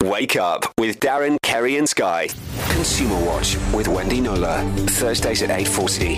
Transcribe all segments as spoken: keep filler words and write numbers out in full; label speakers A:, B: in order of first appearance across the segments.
A: Wake Up with Darren, Kerry and Sky. Consumer Watch with Wendy Nola. Thursdays at eight forty.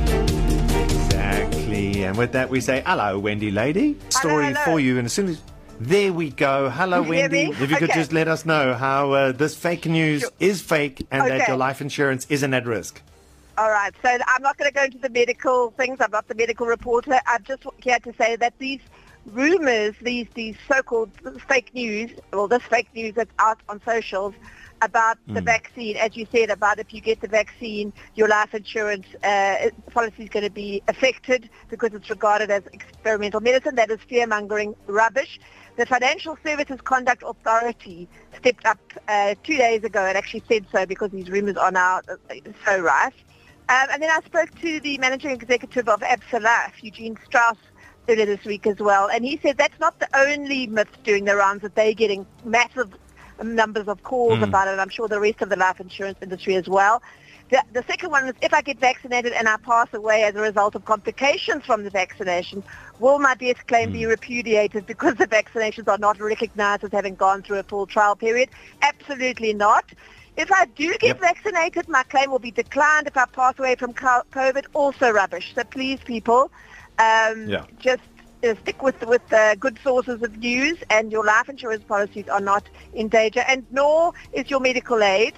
B: Exactly. And with that, we say, hello, Wendy lady. Story
C: hello, hello.
B: for you. And as soon as... There we go. Hello,
C: Can you hear
B: Wendy.
C: me?
B: If you could
C: Okay.
B: just let us know how uh, this fake news
C: Sure.
B: is fake and that
C: Okay.
B: your life insurance isn't at risk.
C: All right, so I'm not going to go into the medical things. I'm not the medical reporter. I'm just here to say that these rumors, these these so-called fake news, well, this fake news that's out on socials about the vaccine, as you said, about if you get the vaccine, your life insurance uh, policy is going to be affected because it's regarded as experimental medicine. That is fear-mongering rubbish. The Financial Services Conduct Authority stepped up uh, two days ago and actually said so because these rumors are now uh, so rife. Um, and then I spoke to the managing executive of Absa Life, Eugene Strauss, earlier this week as well. And he said that's not the only myth doing the rounds, that they're getting massive numbers of calls
B: Mm.
C: about it. I'm sure the rest of the life insurance industry as well. The, the second one is, if I get vaccinated and I pass away as a result of complications from the vaccination, will my death claim
B: Mm.
C: be repudiated because the vaccinations are not recognized as having gone through a full trial period? Absolutely not. If I do get
B: Yep.
C: vaccinated, my claim will be declined. If I pass away from co- COVID, also rubbish. So please, people, um,
B: Yeah.
C: just uh, stick with with uh, good sources of news, and your life insurance policies are not in danger, and nor is your medical aid.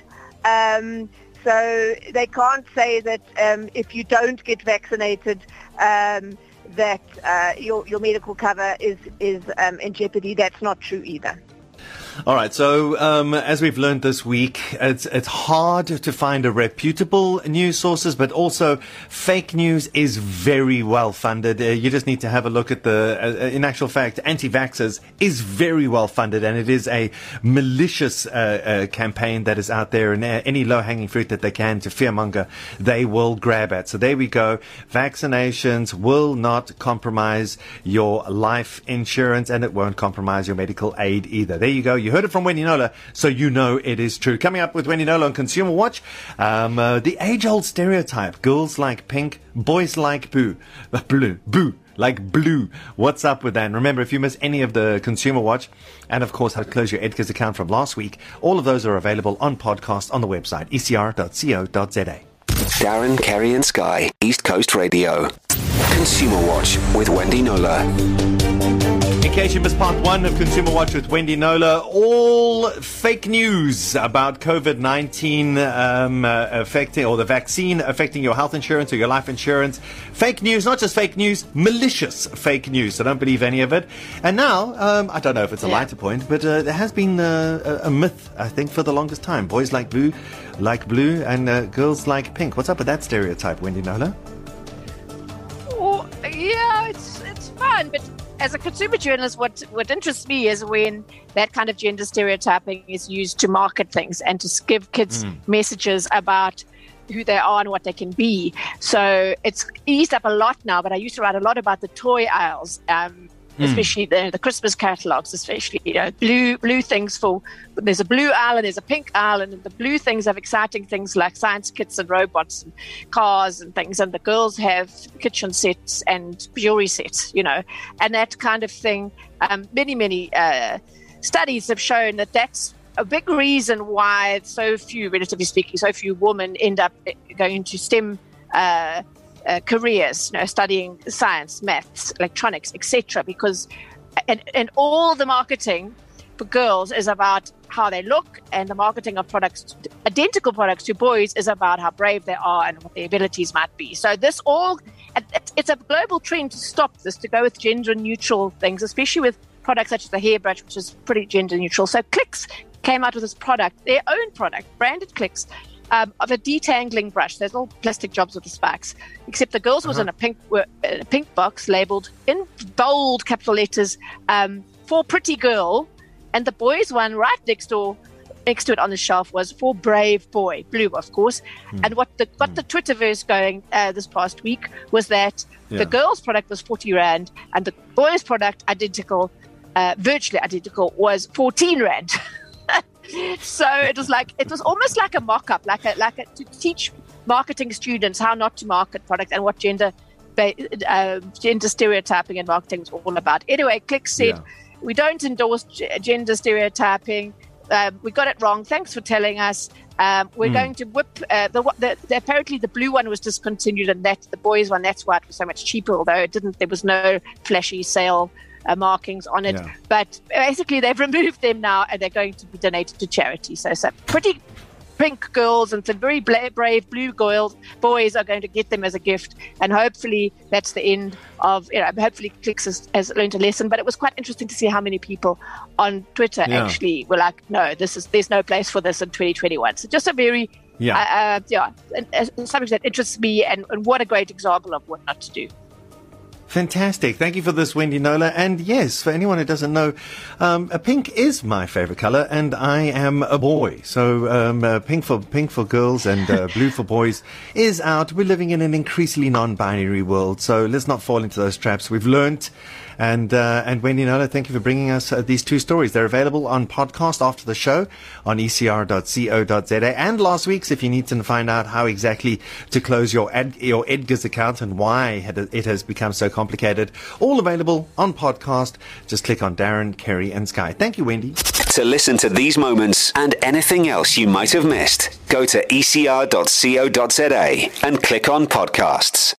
C: Um, so they can't say that um, if you don't get vaccinated, um, that uh, your your medical cover is is um, in jeopardy. That's not true either.
B: All right, so um, as we've learned this week, it's it's hard to find a reputable news sources, but also fake news is very well funded. Uh, you just need to have a look at the, uh, in actual fact, anti-vaxxers is very well funded, and it is a malicious uh, uh, campaign that is out there, and uh, any low-hanging fruit that they can to fearmonger, they will grab at. So there we go. Vaccinations will not compromise your life insurance, and it won't compromise your medical aid either. There you go. You heard it from Wendy Nola, so you know it is true. Coming up with Wendy Nola on Consumer Watch, um, uh, the age-old stereotype: girls like pink, boys like blue, uh, blue, boo, like blue. What's up with that? And remember, if you miss any of the Consumer Watch, and of course how to close your Edgar's account from last week, all of those are available on podcast on the website e c r dot co dot z a.
A: Darren, Kerry and Sky. East Coast Radio. Consumer Watch with Wendy Nola.
B: In case you missed part one of Consumer Watch with Wendy Nola, all fake news about COVID nineteen um, uh, affecting, or the vaccine affecting your health insurance or your life insurance. Fake news, not just fake news, malicious fake news. So don't believe any of it. And now, um, I don't know if it's a
C: Yeah.
B: lighter point, but uh, there has been uh, a, a myth, I think, for the longest time. Boys like blue, like blue, and uh, girls like pink. What's up with that stereotype, Wendy Nola?
D: Oh, yeah, it's it's fun, but as a consumer journalist, what what interests me is when that kind of gender stereotyping is used to market things and to give kids
B: Mm.
D: messages about who they are and what they can be. So it's eased up a lot now, but I used to write a lot about the toy aisles, um, especially the, the Christmas catalogs, especially, you know, blue blue things for, there's a blue aisle and there's a pink aisle, and the blue things have exciting things like science kits and robots and cars and things, and the girls have kitchen sets and jewelry sets, you know, and that kind of thing. Um, many, many uh, studies have shown that that's a big reason why so few, relatively speaking, so few women end up going into STEM uh, uh, careers, you know, studying science, maths, electronics, et cetera. Because, and, and all the marketing for girls is about how they look, and the marketing of products, identical products to boys, is about how brave they are and what their abilities might be. So this all, it's a global trend to stop this, to go with gender neutral things, especially with products such as the hairbrush, which is pretty gender neutral. So Clicks came out with this product, their own product, branded Clicks, um, of a detangling brush. There's little plastic jobs with the spikes, except the girls was
B: Uh-huh.
D: in a pink uh, a pink box labeled in bold capital letters, um, for pretty girl, and the boys one right next door, next to it on the shelf, was for brave boy, blue, of course.
B: Mm.
D: And what the got the Twitterverse going uh, this past week was that
B: Yeah.
D: the girls' product was forty rand, and the boys' product, identical, uh, virtually identical, was fourteen rand. So it was like, it was almost like a mock-up, like a like a, to teach marketing students how not to market products and what gender uh, gender stereotyping and marketing is all about. Anyway, Click said,
B: Yeah.
D: we don't endorse g- gender stereotyping. um, we got it wrong. Thanks for telling us. Um, we're mm. going to whip uh, the, the, the apparently the blue one was discontinued, and that the boys one, that's why it was so much cheaper. Although it didn't, there was no flashy sale uh, markings on it. Yeah. But basically, they've removed them now, and they're going to be donated to charity. So, so pretty pink girls and some very brave blue girls, boys are going to get them as a gift, and hopefully that's the end of, you know, hopefully Clicks has, has learned a lesson. But it was quite interesting to see how many people on Twitter yeah. actually were like, no, this is there's no place for this in twenty twenty-one. So just a very yeah, uh, uh, yeah something that interests me, and, and what a great example of what not to do.
B: Fantastic. Thank you for this, Wendy Knowler. And yes, for anyone who doesn't know, um, pink is my favorite color, and I am a boy. So um, uh, pink for pink for girls and uh, blue for boys is out. We're living in an increasingly non-binary world, so let's not fall into those traps. We've learned. And uh, and Wendy Knowler, thank you for bringing us uh, these two stories. They're available on podcast after the show on e c r dot co dot z a, and last week's if you need to find out how exactly to close your Ed, your Edgar's account and why it has become so complicated. All available on podcast. Just click on Darren, Kerry and Sky. Thank you, Wendy.
A: To listen to these moments and anything else you might have missed, go to e c r dot co dot z a and click on podcasts.